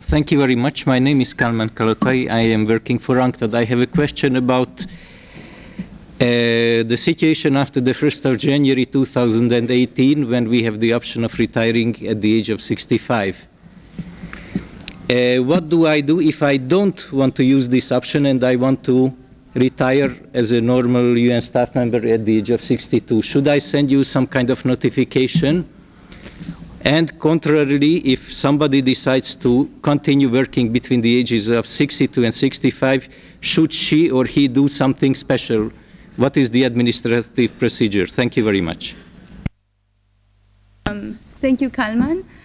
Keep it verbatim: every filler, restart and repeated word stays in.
Thank you very much. My name is Kalman Kalotai. I am working for UNCTAD. I have a question about uh, the situation after the first of January two thousand eighteen, when we have the option of retiring at the age of sixty-five. Uh, what do I do if I don't want to use this option and I want to retire as a normal U N staff member at the age of sixty-two? Should I send you some kind of notification? And contrarily, if somebody decides to continue working between the ages of sixty-two and sixty-five, should she or he do something special? What is the administrative procedure? Thank you very much. Um, thank you, Kalman.